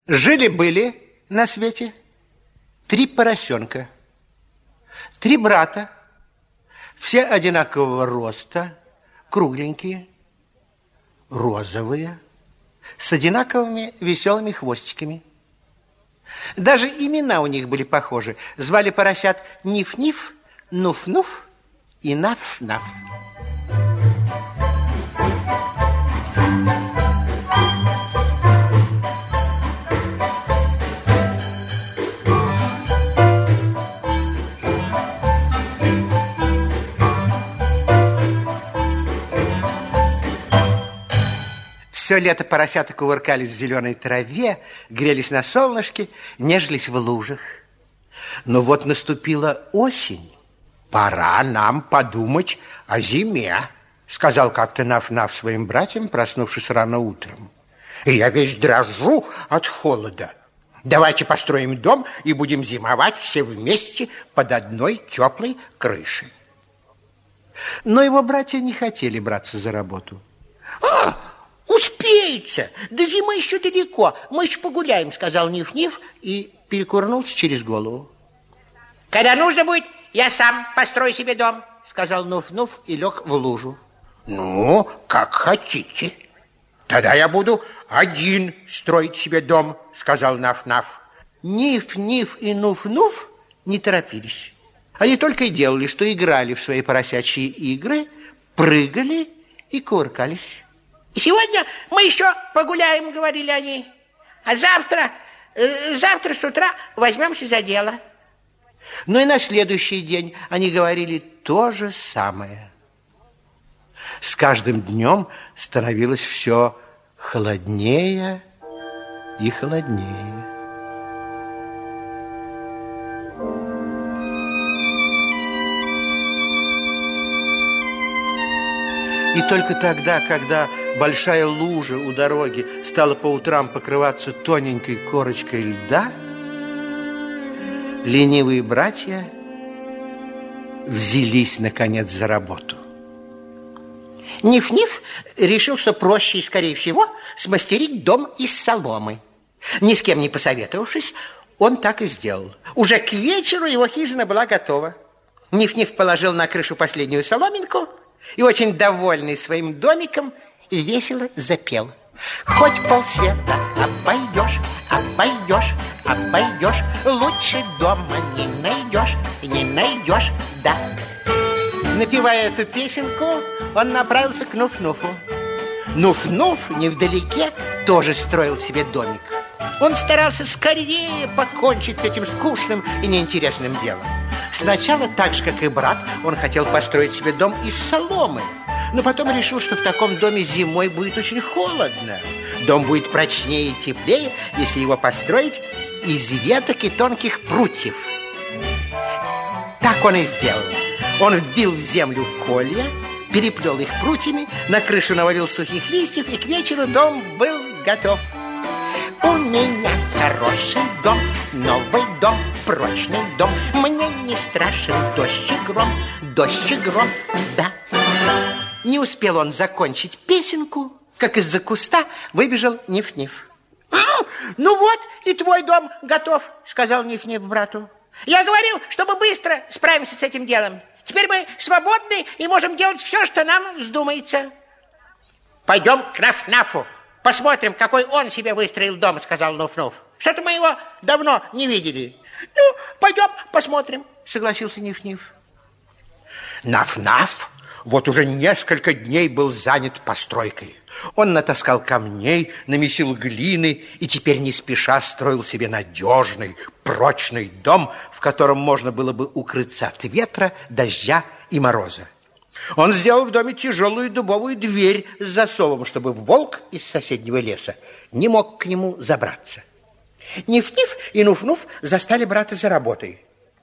Жили-были на свете 3 поросенка, 3 брата, все одинакового роста, кругленькие, розовые, с одинаковыми веселыми хвостиками. Даже имена у них были похожи. Звали поросят Ниф-Ниф, Нуф-Нуф и Наф-Наф. Все лето поросята кувыркались в зеленой траве, грелись на солнышке, нежились в лужах. Но вот наступила осень. Пора нам подумать о зиме, сказал как-то Наф-Наф своим братьям, проснувшись рано утром. И я весь дрожу от холода. Давайте построим дом и будем зимовать все вместе под одной теплой крышей. Но его братья не хотели браться за работу. Успеется! До зимы еще далеко. Мы еще погуляем, сказал Ниф-Ниф и перекурнулся через голову. Когда нужно будет, я сам построю себе дом, сказал Нуф-Нуф и лег в лужу. Ну, как хотите. Тогда я буду один строить себе дом, сказал Наф-Наф. Ниф-Ниф и Нуф-Нуф не торопились. Они только и делали, что играли в свои поросячьи игры, прыгали и кувыркались. Сегодня мы еще погуляем, говорили они. А завтра с утра возьмемся за дело. Но и на следующий день они говорили то же самое. С каждым днем становилось все холоднее и холоднее. И только тогда, когда большая лужа у дороги стала по утрам покрываться тоненькой корочкой льда, ленивые братья взялись, наконец, за работу. Ниф-Ниф решил, что проще и, скорее всего, смастерить дом из соломы. Ни с кем не посоветовавшись, он так и сделал. Уже к вечеру его хижина была готова. Ниф-Ниф положил на крышу последнюю соломинку и, очень довольный своим домиком, весело запел. Хоть полсвета обойдешь, обойдешь, обойдешь, лучше дома не найдешь, да. Напевая эту песенку, он направился к Нуф-Нуфу. Нуф-Нуф невдалеке тоже строил себе домик. Он старался скорее покончить с этим скучным и неинтересным делом. Сначала, так же, как и брат, он хотел построить себе дом из соломы, но потом решил, что в таком доме зимой будет очень холодно. Дом будет прочнее и теплее, если его построить из веток и тонких прутьев. Так он и сделал. Он вбил в землю колья, переплел их прутьями, на крышу навалил сухих листьев, и к вечеру дом был готов. У меня хороший дом, новый дом, прочный дом. Мне не страшен дождь и гром, да. Не успел он закончить песенку, как из-за куста выбежал Ниф-Ниф. Ну вот, и твой дом готов, сказал Ниф-Ниф брату. Я говорил, что мы быстро справимся с этим делом. Теперь мы свободны и можем делать все, что нам вздумается. Пойдем к Наф-Нафу. Посмотрим, какой он себе выстроил дом, сказал Нуф-Нуф. Что-то мы его давно не видели. Ну, пойдем посмотрим, согласился Ниф-Ниф. Наф-Наф вот уже несколько дней был занят постройкой. Он натаскал камней, намесил глины и теперь не спеша строил себе надежный, прочный дом, в котором можно было бы укрыться от ветра, дождя и мороза. Он сделал в доме тяжелую дубовую дверь с засовом, чтобы волк из соседнего леса не мог к нему забраться. Ниф-Ниф и Нуф-Нуф застали брата за работой.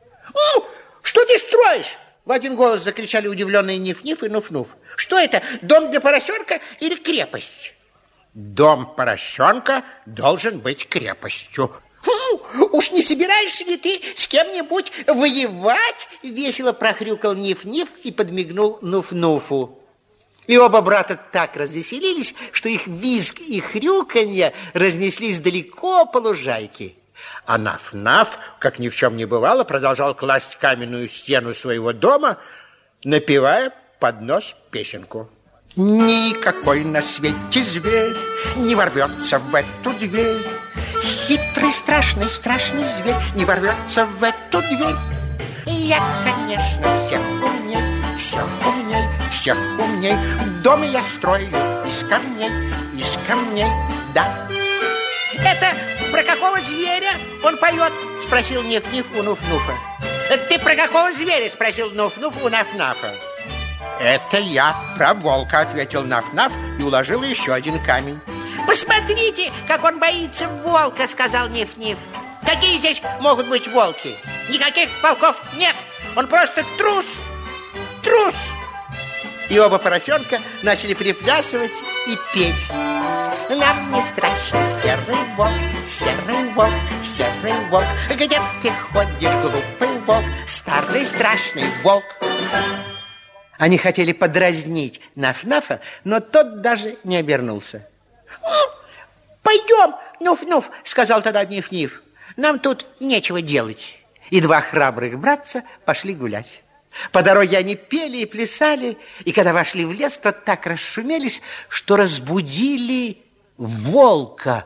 Что ты строишь? В один голос закричали удивленные Ниф-Ниф и Нуф-Нуф. Что это, дом для поросенка или крепость? Дом поросенка должен быть крепостью. Уж не собираешься ли ты с кем-нибудь воевать? Весело прохрюкал Ниф-Ниф и подмигнул Нуф-Нуфу. И оба брата так развеселились, что их визг и хрюканье разнеслись далеко по лужайке. А Наф-Наф, как ни в чем не бывало, продолжал класть каменную стену своего дома, напевая под нос песенку. Никакой на свете зверь не ворвется в эту дверь. Хитрый, страшный, страшный зверь не ворвется в эту дверь. Я, конечно, всех умней, всех умней, всех умней. Дом я строю из камней, да. Это про какого зверя он поет? Спросил Ниф-Ниф у Нуф-Нуфа. Ты про какого зверя? Спросил Нуф-Нуф у Наф-Нафа. Это я про волка, ответил Наф-Наф и уложил еще один камень. Посмотрите, как он боится волка, сказал Ниф-Ниф. Какие здесь могут быть волки? Никаких волков нет. Он просто трус. Трус. И оба поросенка начали приплясывать и петь. Нам не страшен серый волк, серый волк, серый волк. Где ты ходишь, глупый волк, старый страшный волк? Они хотели подразнить Наф-Нафа, но тот даже не обернулся. Пойдем, Нуф-Нуф, сказал тогда Ниф-Ниф. Нам тут нечего делать. И два храбрых братца пошли гулять. По дороге они пели и плясали, и когда вошли в лес, то так расшумелись, что разбудили волка.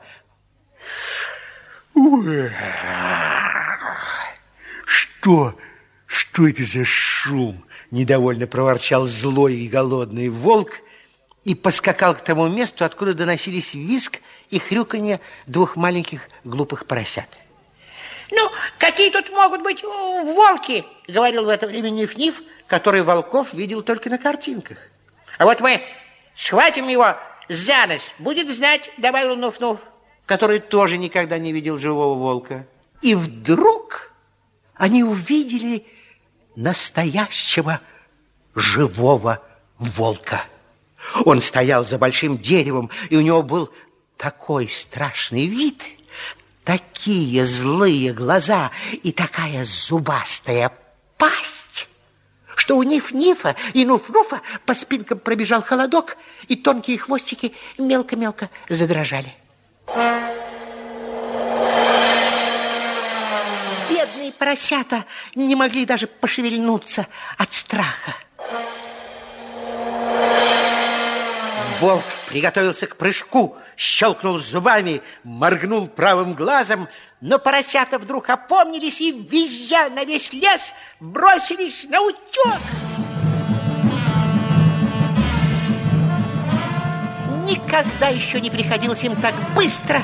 Что это за шум? Недовольно проворчал злой и голодный волк и поскакал к тому месту, откуда доносились визг и хрюканье двух маленьких глупых поросят. Ну, какие тут могут быть волки? Говорил в это время Ниф-Ниф, который волков видел только на картинках. А вот мы схватим его за нос, будет знать, добавил Нуф-Нуф, который тоже никогда не видел живого волка. И вдруг они увидели настоящего живого волка. Он стоял за большим деревом, и у него был такой страшный вид, такие злые глаза и такая зубастая пасть, что у Ниф-Нифа и Нуф-Нуфа по спинкам пробежал холодок, и тонкие хвостики мелко-мелко задрожали. Бедные поросята не могли даже пошевельнуться от страха. Волк приготовился к прыжку, щелкнул зубами, моргнул правым глазом, но поросята вдруг опомнились и, визжа на весь лес, бросились на утек. Никогда еще не приходилось им так быстро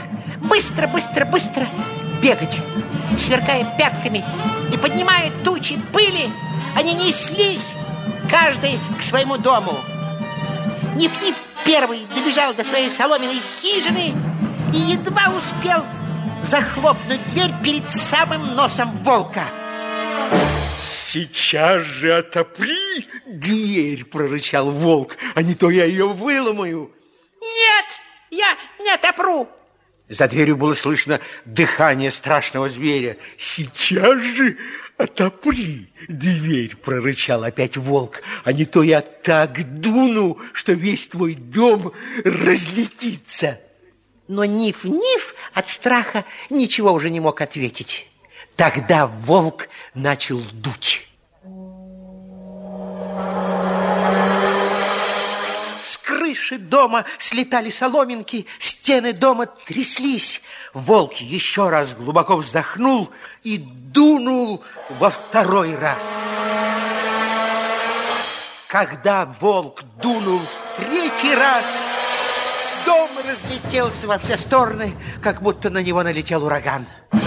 бегать, сверкая пятками и поднимая тучи пыли. Они неслись, каждый к своему дому. Ниф-Ниф первый добежал до своей соломенной хижины и едва успел захлопнуть дверь перед самым носом волка. «Сейчас же отопри дверь!» – прорычал волк. «А не то я ее выломаю!» «Нет, я не отопру!» За дверью было слышно дыхание страшного зверя. «Сейчас же отопри дверь!» – прорычал опять волк. «А не то я так дуну, что весь твой дом разлетится!» Но Ниф-Ниф от страха ничего уже не мог ответить. Тогда волк начал дуть. С крыши дома слетали соломинки, стены дома тряслись. Волк еще раз глубоко вздохнул и дунул во второй раз. Когда волк дунул в третий раз, дом разлетелся во все стороны, как будто на него налетел ураган.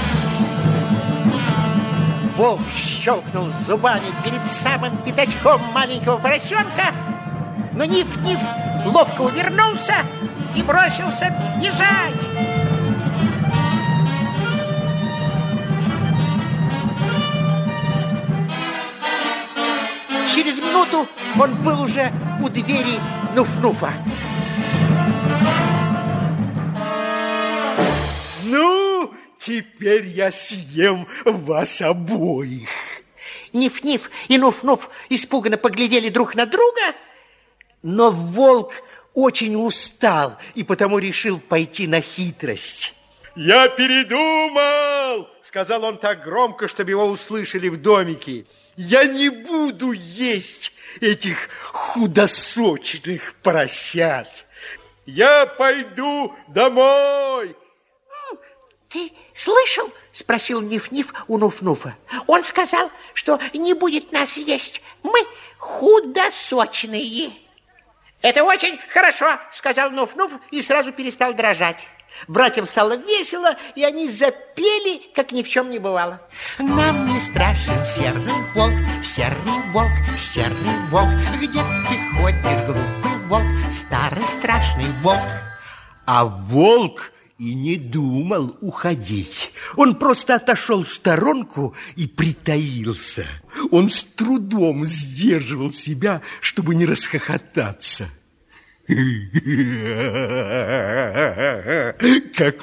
Волк щелкнул зубами перед самым пятачком маленького поросенка, но Ниф-Ниф ловко увернулся и бросился бежать. Через минуту он был уже у двери Нуф-Нуфа. «Ну, теперь я съем вас обоих!» Ниф-Ниф и Нуф-Нуф испуганно поглядели друг на друга, Но волк очень устал и потому решил пойти на хитрость. «Я передумал!» – сказал он так громко, чтобы его услышали в домике. «Я не буду есть этих худосочных поросят. Я пойду домой!» «Ты слышал?» – спросил Ниф-Ниф у Нуф-Нуфа. «Он сказал, что не будет нас есть. Мы худосочные». «Это очень хорошо», – сказал Нуф-Нуф и сразу перестал дрожать. Братьям стало весело, и они запели, как ни в чем не бывало. «Нам не страшен серый волк, серый волк, серый волк. Где ты ходишь, глупый волк, старый страшный волк?» А волк и не думал уходить. Он просто отошел в сторонку и притаился. Он с трудом сдерживал себя, чтобы не расхохотаться. Как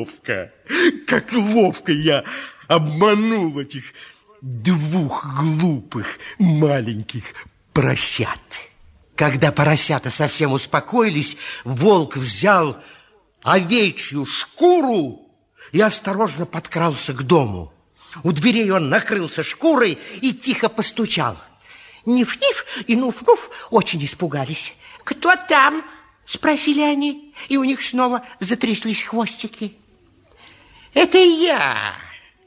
ловко я обманул этих двух глупых маленьких поросят. Когда поросята совсем успокоились, волк взял овечью шкуру и осторожно подкрался к дому. У дверей он накрылся шкурой и тихо постучал. Ниф-Ниф и Нуф-Нуф очень испугались. «Кто там?» – спросили они, и у них снова затряслись хвостики. «Это я,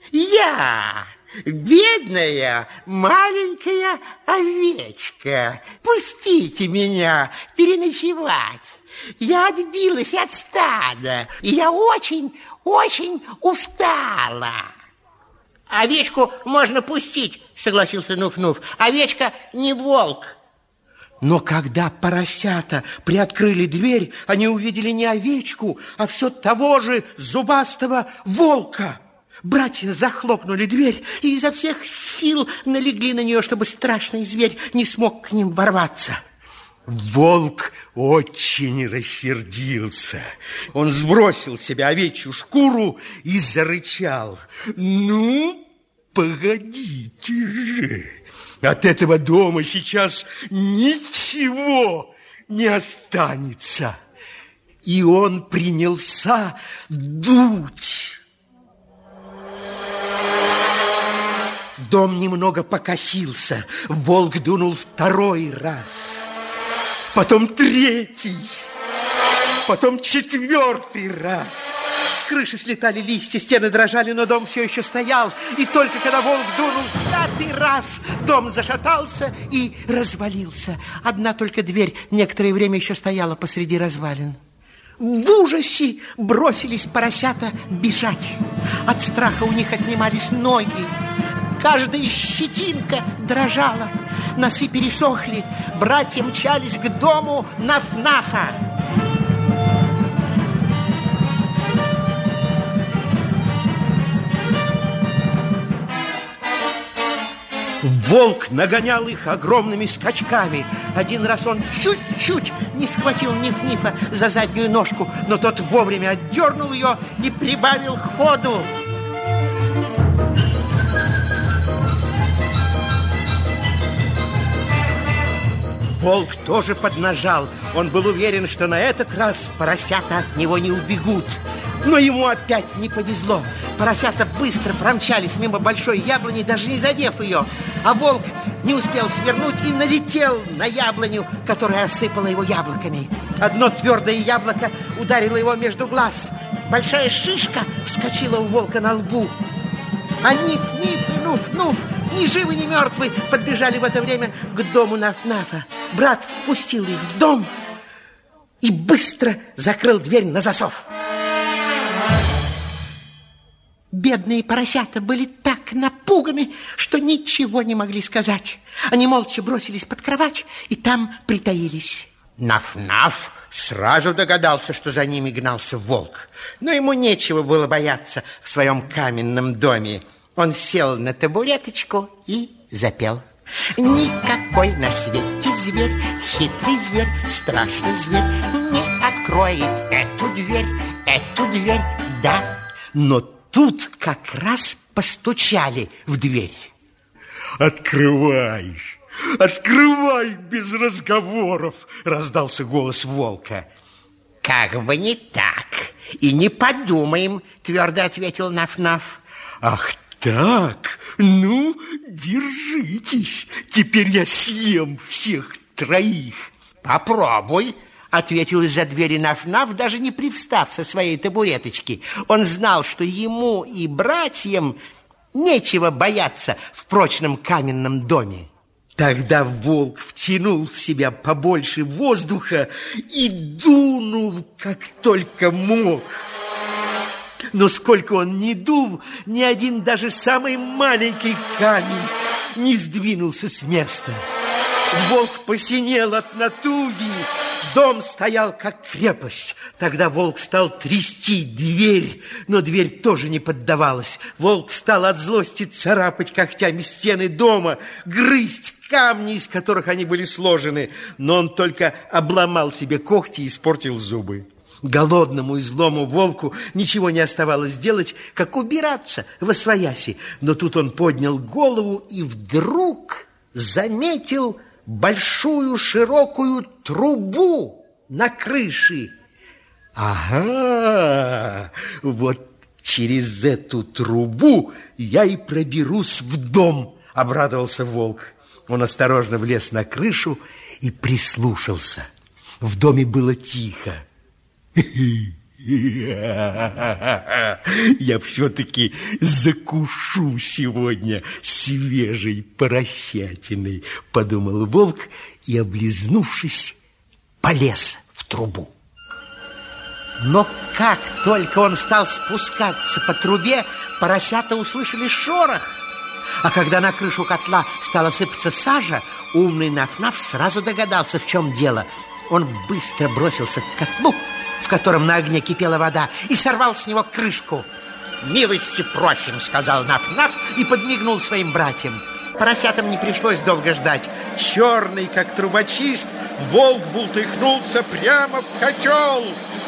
бедная маленькая овечка. Пустите меня переночевать. Я отбилась от стада, и я очень устала». «Овечку можно пустить», – согласился Нуф-Нуф. «Овечка не волк». Но когда поросята приоткрыли дверь, они увидели не овечку, а все того же зубастого волка. Братья захлопнули дверь и изо всех сил налегли на нее, чтобы страшный зверь не смог к ним ворваться. Волк очень рассердился. Он сбросил с себя овечью шкуру и зарычал. «Ну, погодите же! От этого дома сейчас ничего не останется!» И он принялся дуть. Дом немного покосился. Волк дунул второй раз. Потом третий. Потом четвертый раз. С крыши слетали листья, стены дрожали, но дом все еще стоял. И только когда волк дунул в пятый раз, дом зашатался и развалился. Одна только дверь некоторое время еще стояла посреди развалин. В ужасе бросились поросята бежать. От страха у них отнимались ноги. Каждая щетинка дрожала. Носы пересохли. Братья мчались к дому Наф-Нафа. Волк нагонял их огромными скачками. Один раз он чуть-чуть не схватил Ниф-Нифа за заднюю ножку, но тот вовремя отдернул ее и прибавил ходу. Волк тоже поднажал. Он был уверен, что на этот раз поросята от него не убегут. Но ему опять не повезло. Поросята быстро промчались мимо большой яблони, даже не задев ее. А волк не успел свернуть и налетел на яблоню, которая осыпала его яблоками. Одно твердое яблоко ударило его между глаз. Большая шишка вскочила у волка на лбу. А Ниф-Ниф и Нуф-Нуф, ни живы, ни мертвы, подбежали в это время к дому Наф-Нафа. Брат впустил их в дом и быстро закрыл дверь на засов. Бедные поросята были так напуганы, что ничего не могли сказать. Они молча бросились под кровать и там притаились. Наф-Наф сразу догадался, что за ними гнался волк. Но ему нечего было бояться в своем каменном доме. Он сел на табуреточку и запел. Никакой на свете зверь, хитрый зверь, страшный зверь не откроет эту дверь, да. Но тут как раз постучали в дверь. «Открывай, Открывай без разговоров, раздался голос волка. Как бы не так. И не подумаем, твердо ответил Наф-Наф. Ах так, ну, держитесь. Теперь я съем всех троих. Попробуй, ответил из-за двери Наф-Наф, даже не привстав со своей табуреточки. Он знал, что ему и братьям нечего бояться в прочном каменном доме. Тогда волк втянул в себя побольше воздуха и дунул, как только мог. Но сколько он ни дул, ни один даже самый маленький камень не сдвинулся с места. Волк посинел от натуги, дом стоял как крепость. Тогда волк стал трясти дверь, но дверь тоже не поддавалась. Волк стал от злости царапать когтями стены дома, грызть камни, из которых они были сложены. Но он только обломал себе когти и испортил зубы. Голодному и злому волку ничего не оставалось делать, как убираться восвояси. Но тут он поднял голову и вдруг заметил большую широкую трубу на крыше. Ага, вот через эту трубу я и проберусь в дом, обрадовался волк. Он осторожно влез на крышу и прислушался. В доме было тихо. Я все-таки закушу сегодня свежей поросятиной, подумал волк и, облизнувшись, полез в трубу. Но как только он стал спускаться по трубе, поросята услышали шорох. А когда на крышу котла стала сыпаться сажа, умный Наф-Наф сразу догадался, в чем дело. Он быстро бросился к котлу, в котором на огне кипела вода, и сорвал с него крышку. «Милости просим», — сказал Наф-Наф и подмигнул своим братьям. Поросятам не пришлось долго ждать. Черный, как трубочист, волк бултыхнулся прямо в котел.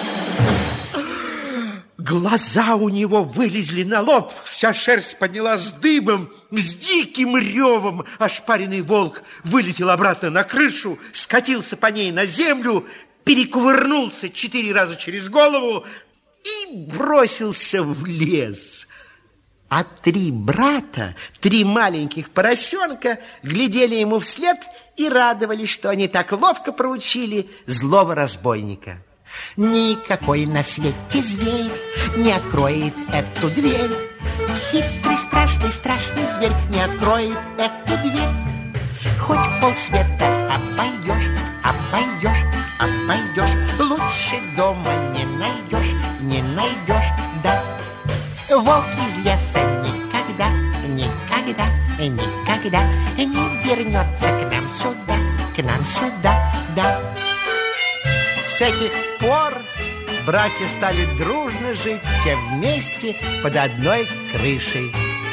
Глаза у него вылезли на лоб, вся шерсть поднялась дыбом, с диким ревом ошпаренный волк вылетел обратно на крышу, скатился по ней на землю, перекувырнулся 4 раза через голову и бросился в лес. А 3 брата, 3 маленьких поросенка глядели ему вслед и радовались, что они так ловко проучили злого разбойника. Никакой на свете зверь не откроет эту дверь. Хитрый, страшный, страшный зверь не откроет эту дверь. Хоть полсвета обойдешь, обойдешь, обойдешь, лучше дома не найдешь, не найдешь, да. Волк из леса никогда, никогда, никогда не вернется к нам сюда, да. С этих пор братья стали дружно жить все вместе под одной крышей.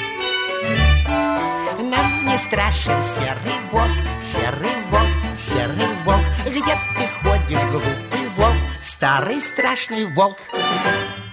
Нам не страшен серый волк, серый волк, серый волк. Где ты ходишь, глупый волк, старый страшный волк?